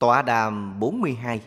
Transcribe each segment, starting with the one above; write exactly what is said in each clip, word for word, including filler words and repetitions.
Tọa đàm bốn mươi hai.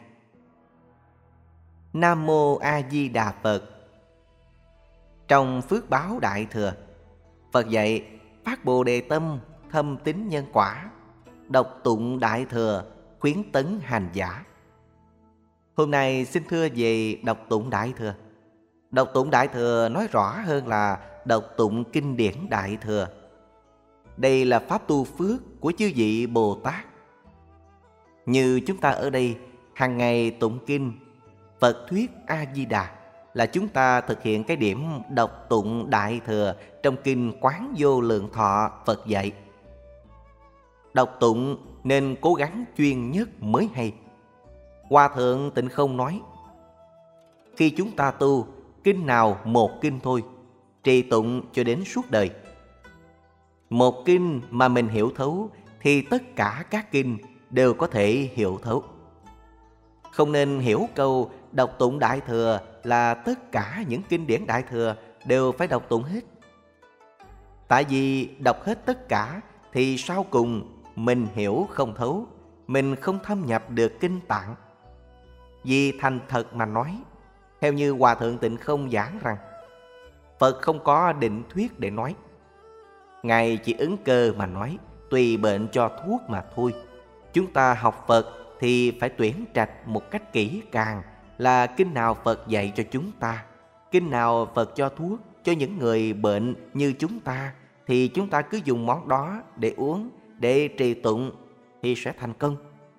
Nam Mô A Di Đà Phật. Trong Phước Báo Đại Thừa, Phật dạy phát Bồ Đề tâm, thâm tín nhân quả, đọc tụng Đại Thừa, khuyến tấn hành giả. Hôm nay xin thưa về đọc tụng Đại Thừa. Đọc tụng Đại Thừa nói rõ hơn là đọc tụng kinh điển Đại Thừa. Đây là pháp tu phước của chư vị Bồ Tát. Như chúng ta ở đây hàng ngày tụng kinh Phật thuyết A Di Đà, là chúng ta thực hiện cái điểm đọc tụng Đại Thừa trong kinh Quán Vô Lượng Thọ Phật dạy. Đọc tụng nên cố gắng chuyên nhất mới hay. Hòa Thượng Tịnh Không nói, khi chúng ta tu, kinh nào một kinh thôi, trì tụng cho đến suốt đời. Một kinh mà mình hiểu thấu thì tất cả các kinh đều có thể hiểu thấu. Không nên hiểu câu đọc tụng Đại Thừa là tất cả những kinh điển Đại Thừa đều phải đọc tụng hết. Tại vì đọc hết tất cả thì sau cùng mình hiểu không thấu, mình không thâm nhập được kinh tạng. Vì thành thật mà nói, theo như Hòa Thượng Tịnh Không giảng rằng, Phật không có định thuyết để nói. Ngài chỉ ứng cơ mà nói, tùy bệnh cho thuốc mà thôi. Chúng ta học Phật thì phải tuyển trạch một cách kỹ càng, là kinh nào Phật dạy cho chúng ta, kinh nào Phật cho thuốc cho những người bệnh như chúng ta, thì chúng ta cứ dùng món đó để uống, để trì tụng thì sẽ thành công.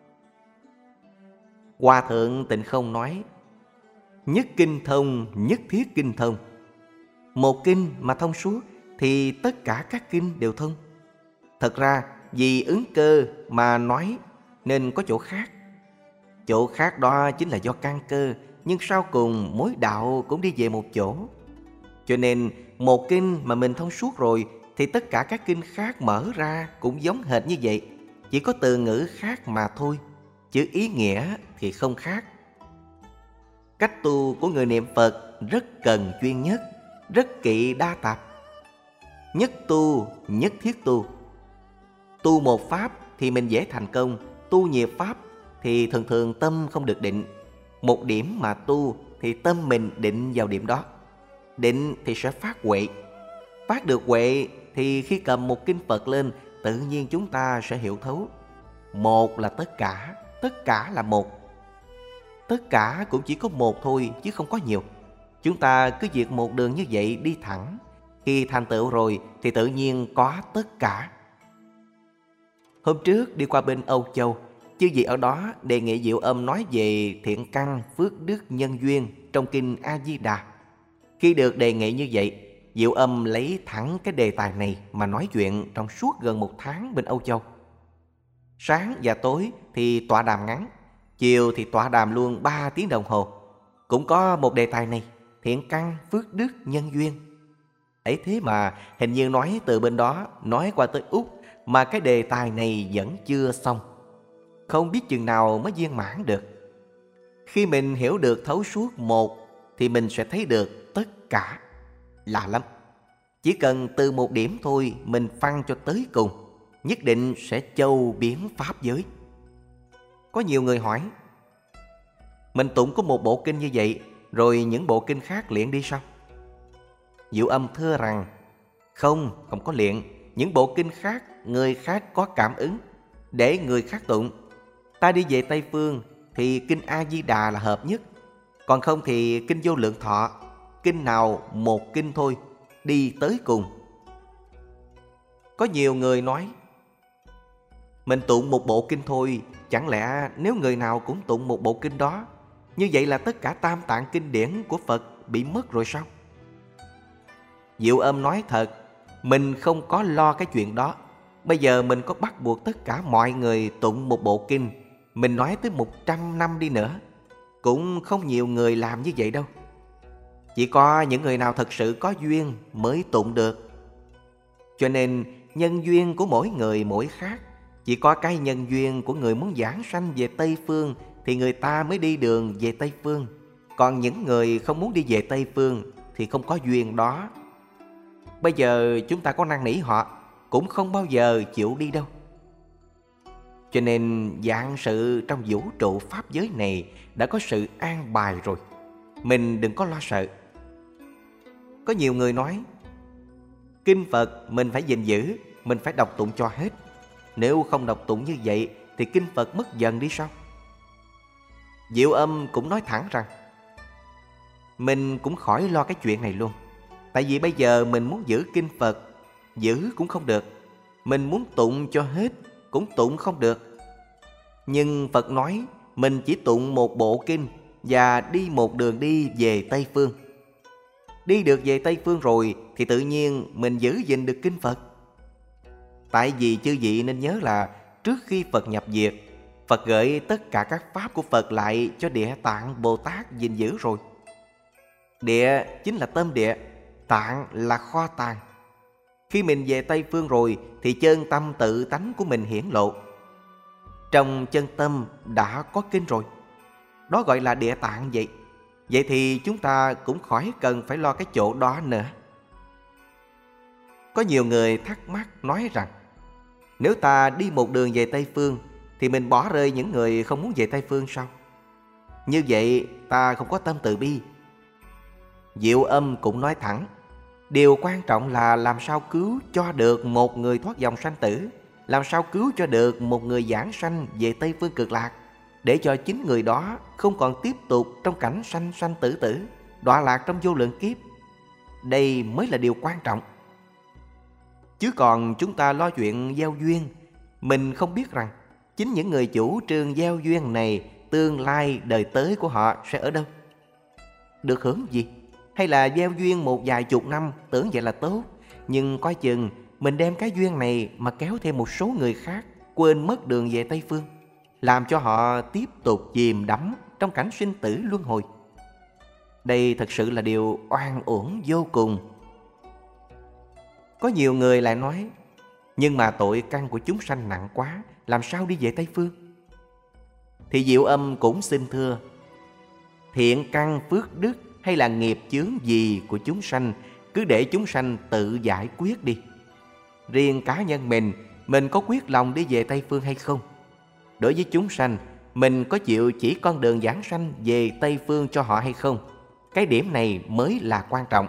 Hòa Thượng Tịnh Không nói, nhất kinh thông, nhất thiết kinh thông. Một kinh mà thông suốt thì tất cả các kinh đều thông. Thật ra vì ứng cơ mà nói nên có chỗ khác. Chỗ khác đó chính là do căn cơ, nhưng sau cùng mối đạo cũng đi về một chỗ. Cho nên một kinh mà mình thông suốt rồi thì tất cả các kinh khác mở ra cũng giống hệt như vậy, chỉ có từ ngữ khác mà thôi, chứ ý nghĩa thì không khác. Cách tu của người niệm Phật rất cần chuyên nhất, rất kỵ đa tạp. Nhất tu, nhất thiết tu. Tu một pháp thì mình dễ thành công, tu nhiều pháp thì thường thường tâm không được định. Một điểm mà tu thì tâm mình định vào điểm đó. Định thì sẽ phát huệ. Phát được huệ thì khi cầm một kinh Phật lên, tự nhiên chúng ta sẽ hiểu thấu. Một là tất cả, tất cả là một. Tất cả cũng chỉ có một thôi chứ không có nhiều. Chúng ta cứ việc một đường như vậy đi thẳng. Khi thành tựu rồi thì tự nhiên có tất cả. Hôm trước đi qua bên Âu Châu, chư vị ở đó đề nghị Diệu Âm nói về thiện căn, phước đức, nhân duyên trong kinh A Di Đà. Khi được đề nghị như vậy, Diệu Âm lấy thẳng cái đề tài này mà nói chuyện trong suốt gần một tháng bên Âu Châu. Sáng và tối thì tọa đàm ngắn, chiều thì tọa đàm luôn ba tiếng đồng hồ. Cũng có một đề tài này, thiện căn, phước đức, nhân duyên. Ấy thế mà hình như nói từ bên đó nói qua tới Úc mà cái đề tài này vẫn chưa xong. Không biết chừng nào mới viên mãn được. Khi mình hiểu được thấu suốt một thì mình sẽ thấy được tất cả. Lạ lắm. Chỉ cần từ một điểm thôi mình phân cho tới cùng, nhất định sẽ châu biến pháp giới. Có nhiều người hỏi, mình tụng có một bộ kinh như vậy, rồi những bộ kinh khác luyện đi sao? Diệu Âm thưa rằng, không, không có luyện. Những bộ kinh khác, người khác có cảm ứng, để người khác tụng. Ta đi về Tây Phương thì kinh A Di Đà là hợp nhất. Còn không thì kinh Vô Lượng Thọ, kinh nào một kinh thôi, đi tới cùng. Có nhiều người nói, mình tụng một bộ kinh thôi, chẳng lẽ nếu người nào cũng tụng một bộ kinh đó, như vậy là tất cả tam tạng kinh điển của Phật bị mất rồi sao? Diệu Âm nói thật, mình không có lo cái chuyện đó. Bây giờ mình có bắt buộc tất cả mọi người tụng một bộ kinh, mình nói tới một trăm năm đi nữa, cũng không nhiều người làm như vậy đâu. Chỉ có những người nào thật sự có duyên mới tụng được. Cho nên nhân duyên của mỗi người mỗi khác. Chỉ có cái nhân duyên của người muốn giảng sanh về Tây Phương thì người ta mới đi đường về Tây Phương. Còn những người không muốn đi về Tây Phương thì không có duyên đó. Bây giờ chúng ta có năn nỉ họ cũng không bao giờ chịu đi đâu. Cho nên vạn sự trong vũ trụ pháp giới này đã có sự an bài rồi. Mình đừng có lo sợ. Có nhiều người nói, kinh Phật mình phải gìn giữ, mình phải đọc tụng cho hết. Nếu không đọc tụng như vậy thì kinh Phật mất dần đi sao? Diệu Âm cũng nói thẳng rằng, mình cũng khỏi lo cái chuyện này luôn. Tại vì bây giờ mình muốn giữ kinh Phật, giữ cũng không được. Mình muốn tụng cho hết, cũng tụng không được. Nhưng Phật nói, mình chỉ tụng một bộ kinh và đi một đường đi về Tây Phương. Đi được về Tây Phương rồi thì tự nhiên mình giữ gìn được kinh Phật. Tại vì chư vị nên nhớ là trước khi Phật nhập diệt, Phật gửi tất cả các pháp của Phật lại cho Địa Tạng Bồ Tát gìn giữ rồi. Địa chính là tâm địa, tạng là kho tàng. Khi mình về Tây Phương rồi thì chân tâm tự tánh của mình hiển lộ. Trong chân tâm đã có kinh rồi, đó gọi là địa tạng vậy. Vậy thì chúng ta cũng khỏi cần phải lo cái chỗ đó nữa. Có nhiều người thắc mắc nói rằng, nếu ta đi một đường về Tây Phương thì mình bỏ rơi những người không muốn về Tây Phương sao? Như vậy ta không có tâm từ bi. Diệu Âm cũng nói thẳng, điều quan trọng là làm sao cứu cho được một người thoát dòng sanh tử, làm sao cứu cho được một người giảng sanh về Tây Phương Cực Lạc, để cho chính người đó không còn tiếp tục trong cảnh sanh sanh tử tử, đọa lạc trong vô lượng kiếp. Đây mới là điều quan trọng. Chứ còn chúng ta lo chuyện gieo duyên, mình không biết rằng chính những người chủ trương gieo duyên này, tương lai đời tới của họ sẽ ở đâu, được hưởng gì. Hay là gieo duyên một vài chục năm tưởng vậy là tốt, nhưng coi chừng mình đem cái duyên này mà kéo thêm một số người khác quên mất đường về Tây Phương, làm cho họ tiếp tục chìm đắm trong cảnh sinh tử luân hồi. Đây thật sự là điều oan uổng vô cùng. Có nhiều người lại nói, nhưng mà tội căn của chúng sanh nặng quá, làm sao đi về Tây Phương? Thì Diệu Âm cũng xin thưa, thiện căn phước đức hay là nghiệp chướng gì của chúng sanh, cứ để chúng sanh tự giải quyết đi. Riêng cá nhân mình, mình có quyết lòng đi về Tây Phương hay không? Đối với chúng sanh, mình có chịu chỉ con đường giảng sanh về Tây Phương cho họ hay không? Cái điểm này mới là quan trọng.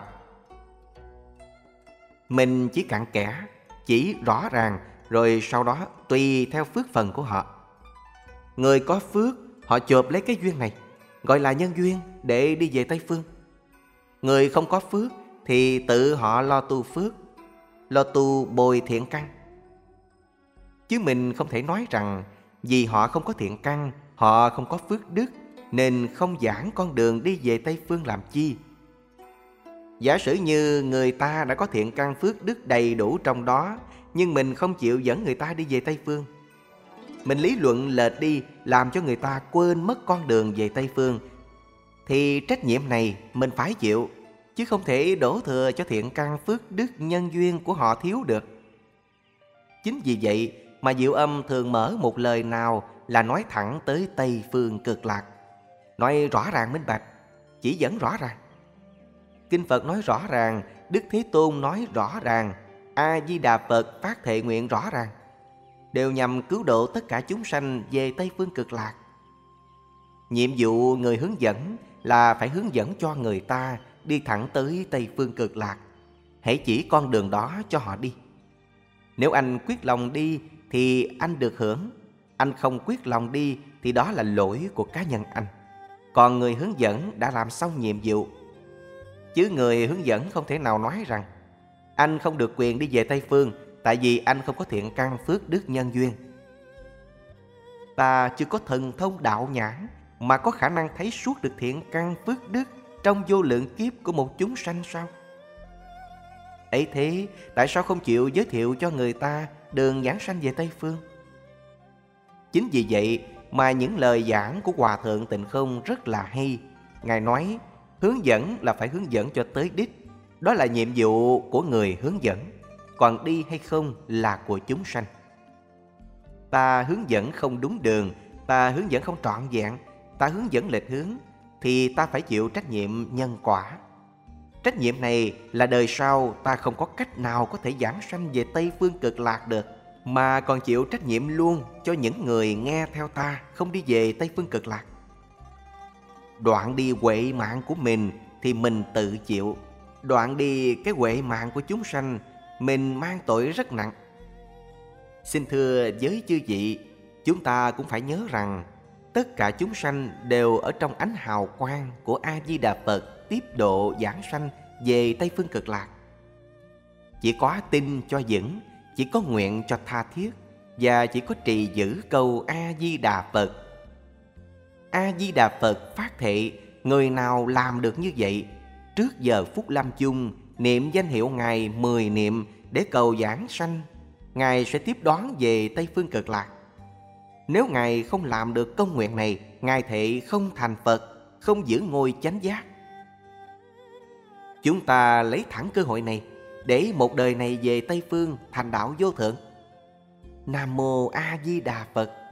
Mình chỉ cặn kẽ, chỉ rõ ràng, rồi sau đó tùy theo phước phần của họ. Người có phước, họ chộp lấy cái duyên này, gọi là nhân duyên để đi về Tây Phương. Người không có phước thì tự họ lo tu phước, lo tu bồi thiện căn. Chứ mình không thể nói rằng vì họ không có thiện căn, họ không có phước đức, nên không giảng con đường đi về Tây Phương làm chi. Giả sử như người ta đã có thiện căn phước đức đầy đủ trong đó, nhưng mình không chịu dẫn người ta đi về Tây Phương, mình lý luận lệch đi, làm cho người ta quên mất con đường về Tây Phương, thì trách nhiệm này mình phải chịu, chứ không thể đổ thừa cho thiện căn phước đức nhân duyên của họ thiếu được. Chính vì vậy mà Diệu Âm thường mở một lời nào là nói thẳng tới Tây Phương Cực Lạc, nói rõ ràng minh bạch, chỉ dẫn rõ ràng. Kinh Phật nói rõ ràng, Đức Thế Tôn nói rõ ràng, A Di Đà Phật phát thệ nguyện rõ ràng, đều nhằm cứu độ tất cả chúng sanh về Tây Phương Cực Lạc. Nhiệm vụ người hướng dẫn là phải hướng dẫn cho người ta đi thẳng tới Tây Phương Cực Lạc, hãy chỉ con đường đó cho họ đi. Nếu anh quyết lòng đi thì anh được hưởng, anh không quyết lòng đi thì đó là lỗi của cá nhân anh. Còn người hướng dẫn đã làm xong nhiệm vụ. Chứ người hướng dẫn không thể nào nói rằng anh không được quyền đi về Tây Phương, tại vì anh không có thiện căn phước đức nhân duyên. Ta chưa có thần thông đạo nhãn mà có khả năng thấy suốt được thiện căn phước đức trong vô lượng kiếp của một chúng sanh sao? Ấy thế, tại sao không chịu giới thiệu cho người ta đường giảng sanh về Tây Phương? Chính vì vậy mà những lời giảng của Hòa Thượng Tịnh Không rất là hay. Ngài nói, hướng dẫn là phải hướng dẫn cho tới đích. Đó là nhiệm vụ của người hướng dẫn. Còn đi hay không là của chúng sanh. Ta hướng dẫn không đúng đường, ta hướng dẫn không trọn vẹn, ta hướng dẫn lệch hướng, thì ta phải chịu trách nhiệm nhân quả. Trách nhiệm này là đời sau ta không có cách nào có thể giảng sanh về Tây Phương Cực Lạc được. mà còn chịu trách nhiệm luôn cho những người nghe theo ta không đi về Tây Phương Cực Lạc. Đoạn đi huệ mạng của mình thì mình tự chịu, đoạn đi cái huệ mạng của chúng sanh, mình mang tội rất nặng. Xin thưa với chư vị, chúng ta cũng phải nhớ rằng tất cả chúng sanh đều ở trong ánh hào quang của A-di-đà Phật tiếp độ giảng sanh về Tây Phương Cực Lạc. Chỉ có tin cho vững, chỉ có nguyện cho tha thiết, và chỉ có trì giữ câu A-di-đà Phật. A-di-đà Phật phát thệ, người nào làm được như vậy, trước giờ phút lâm chung, niệm danh hiệu Ngài mười niệm để cầu giảng sanh, Ngài sẽ tiếp đón về Tây Phương Cực Lạc. Nếu Ngài không làm được công nguyện này, Ngài thệ không thành Phật, không giữ ngôi chánh giác. Chúng ta lấy thẳng cơ hội này để một đời này về Tây Phương thành đạo vô thượng. Nam Mô A Di Đà Phật.